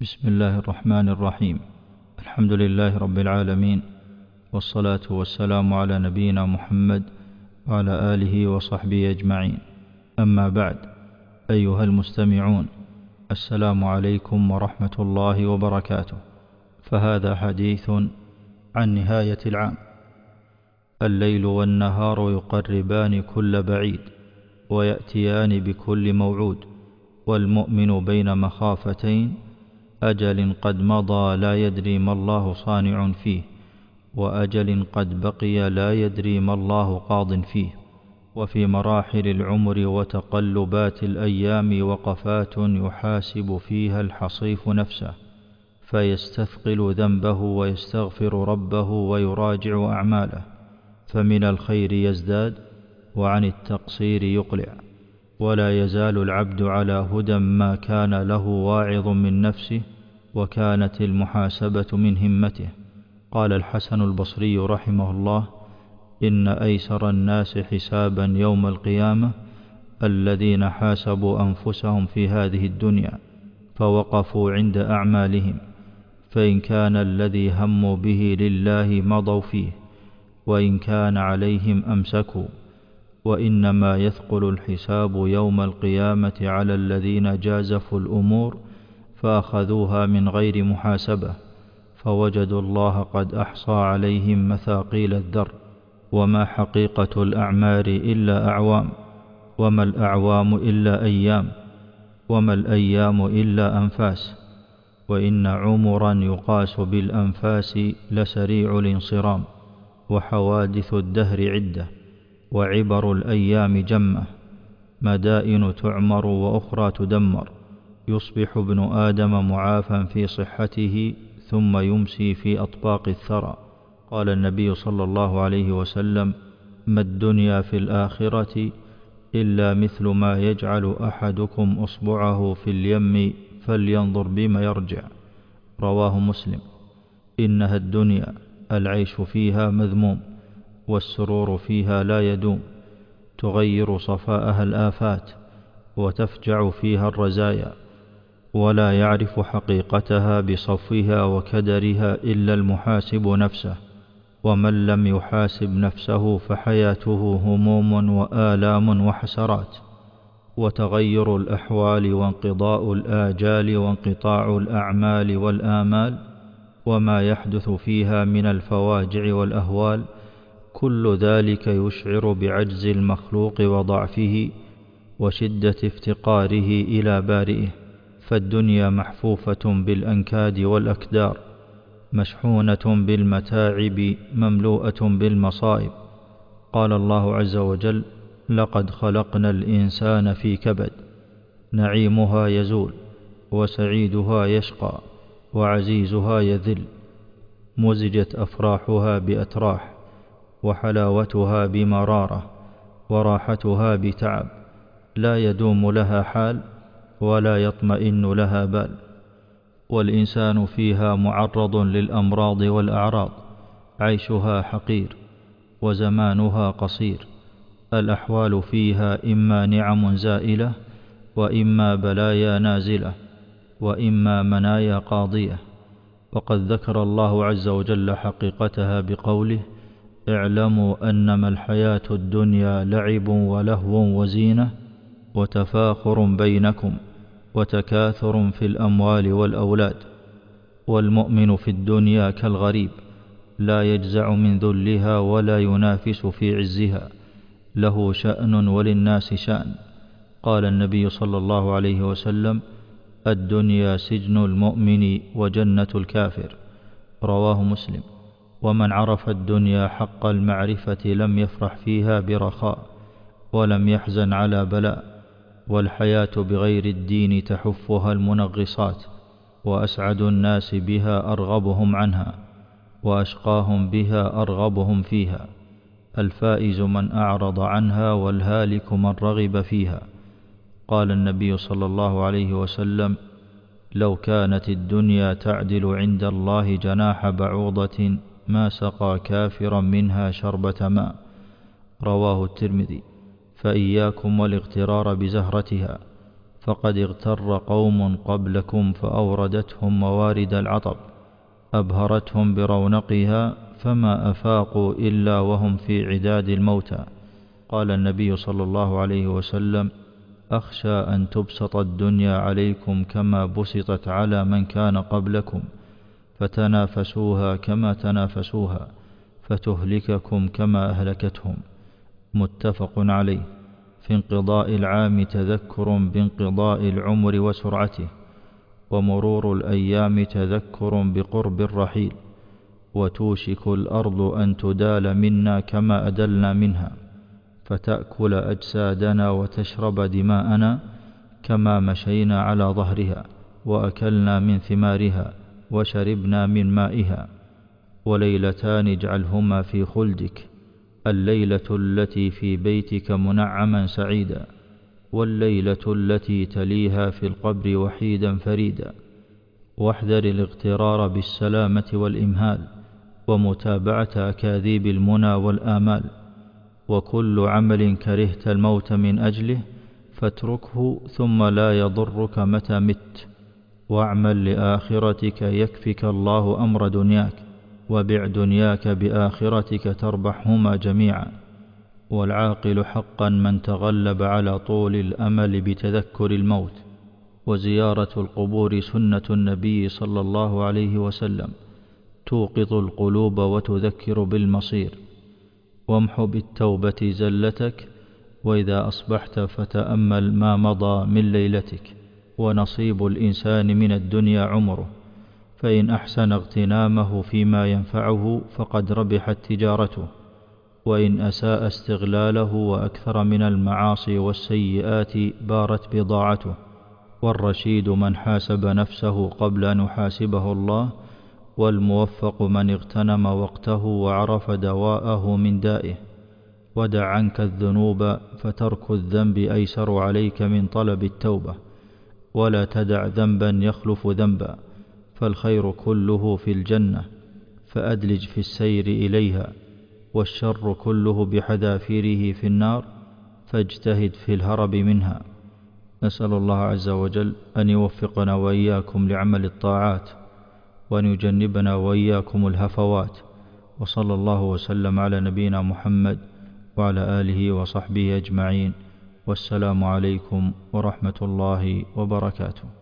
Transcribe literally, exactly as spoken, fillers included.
بسم الله الرحمن الرحيم. الحمد لله رب العالمين، والصلاة والسلام على نبينا محمد وعلى آله وصحبه أجمعين. أما بعد، أيها المستمعون، السلام عليكم ورحمة الله وبركاته. فهذا حديث عن نهاية العام. الليل والنهار يقربان كل بعيد، ويأتيان بكل موعود، والمؤمن بين مخافتين: أجل قد مضى لا يدري ما الله صانع فيه، وأجل قد بقي لا يدري ما الله قاض فيه. وفي مراحل العمر وتقلبات الأيام وقفات يحاسب فيها الحصيف نفسه، فيستثقل ذنبه ويستغفر ربه ويراجع أعماله، فمن الخير يزداد وعن التقصير يقلع. ولا يزال العبد على هدى ما كان له واعظ من نفسه، وكانت المحاسبة من همته. قال الحسن البصري رحمه الله: إن أيسر الناس حسابا يوم القيامة الذين حاسبوا أنفسهم في هذه الدنيا فوقفوا عند أعمالهم، فإن كان الذي هموا به لله مضوا فيه، وإن كان عليهم أمسكوا. وإنما يثقل الحساب يوم القيامة على الذين جازفوا الأمور فأخذوها من غير محاسبة، فوجدوا الله قد أحصى عليهم مثاقيل الذر. وما حقيقة الأعمار إلا أعوام، وما الأعوام إلا أيام، وما الأيام إلا أنفاس، وإن عمرا يقاس بالأنفاس لسريع الانصرام. وحوادث الدهر عدة، وعبر الأيام جمة، مدائن تعمر وأخرى تدمر. يصبح ابن آدم معافى في صحته ثم يمسي في أطباق الثرى. قال النبي صلى الله عليه وسلم: ما الدنيا في الآخرة إلا مثل ما يجعل أحدكم أصبعه في اليم فلينظر بما يرجع. رواه مسلم. إنها الدنيا العيش فيها مذموم، والسرور فيها لا يدوم، تغير صفاءها الآفات، وتفجع فيها الرزايا، ولا يعرف حقيقتها بصفها وكدرها إلا المحاسب نفسه. ومن لم يحاسب نفسه فحياته هموم وآلام وحسرات، وتغير الأحوال، وانقضاء الآجال، وانقطاع الأعمال والآمال، وما يحدث فيها من الفواجع والأهوال. كل ذلك يشعر بعجز المخلوق وضعفه وشدة افتقاره إلى بارئه. فالدنيا محفوفة بالأنكاد والأكدار، مشحونة بالمتاعب، مملوءة بالمصائب. قال الله عز وجل: لقد خلقنا الإنسان في كبد. نعيمها يزول، وسعيدها يشقى، وعزيزها يذل. مزجت أفراحها بأتراح، وحلاوتها بمرارة، وراحتها بتعب. لا يدوم لها حال، ولا يطمئن لها بال. والإنسان فيها معرض للأمراض والأعراض. عيشها حقير، وزمانها قصير. الأحوال فيها إما نعم زائلة، وإما بلايا نازلة، وإما منايا قاضية. وقد ذكر الله عز وجل حقيقتها بقوله: اعلموا أنما الحياة الدنيا لعب ولهو وزينة وتفاخر بينكم وتكاثر في الأموال والأولاد. والمؤمن في الدنيا كالغريب، لا يجزع من ذلها ولا ينافس في عزها، له شأن وللناس شأن. قال النبي صلى الله عليه وسلم: الدنيا سجن المؤمن وجنة الكافر. رواه مسلم. ومن عرف الدنيا حق المعرفة لم يفرح فيها برخاء، ولم يحزن على بلاء. والحياة بغير الدين تحفها المنغصات، وأسعد الناس بها أرغبهم عنها، وأشقاهم بها أرغبهم فيها. الفائز من أعرض عنها، والهالك من رغب فيها. قال النبي صلى الله عليه وسلم: لو كانت الدنيا تعدل عند الله جناح بعوضة ما سقى كافرا منها شربة ماء. رواه الترمذي. فإياكم والاغترار بزهرتها، فقد اغتر قوم قبلكم فأوردتهم موارد العطب أبهرتهم برونقها فما أفاقوا إلا وهم في عداد الموتى. قال النبي صلى الله عليه وسلم: أخشى أن تبسط الدنيا عليكم كما بسطت على من كان قبلكم، فتنافسوها كما تنافسوها، فتهلككم كما أهلكتهم. متفق عليه. في انقضاء العام تذكر بانقضاء العمر وسرعته، ومرور الأيام تذكر بقرب الرحيل، وتوشك الأرض أن تدال منا كما أدلنا منها، فتأكل أجسادنا وتشرب دماءنا كما مشينا على ظهرها وأكلنا من ثمارها وشربنا من مائها. وليلتان اجعلهما في خلدك: الليلة التي في بيتك منعما سعيدا، والليلة التي تليها في القبر وحيدا فريدا. واحذر الاغترار بالسلامة والإمهال، ومتابعة أكاذيب المنى والآمال. وكل عمل كرهت الموت من أجله فاتركه ثم لا يضرك متى مت، واعمل لآخرتك يكفك الله أمر دنياك، وبع دنياك بآخرتك تربحهما جميعا. والعاقل حقا من تغلب على طول الأمل بتذكر الموت. وزيارة القبور سنة النبي صلى الله عليه وسلم، توقظ القلوب وتذكر بالمصير. وامح بالتوبة زلتك، وإذا أصبحت فتأمل ما مضى من ليلتك. ونصيب الإنسان من الدنيا عمره، فإن أحسن اغتنامه فيما ينفعه فقد ربحت تجارته، وإن أساء استغلاله وأكثر من المعاصي والسيئات بارت بضاعته. والرشيد من حاسب نفسه قبل أن يحاسبه الله، والموفق من اغتنم وقته وعرف دواءه من دائه. ودع عنك الذنوب، فترك الذنب أيسر عليك من طلب التوبة. ولا تدع ذنبا يخلف ذنبا، فالخير كله في الجنة، فأدلج في السير إليها، والشر كله بحذافيره في النار، فاجتهد في الهرب منها. نسأل الله عز وجل أن يوفقنا وإياكم لعمل الطاعات، وأن يجنبنا وإياكم الهفوات. وصلى الله وسلم على نبينا محمد وعلى آله وصحبه أجمعين، والسلام عليكم ورحمة الله وبركاته.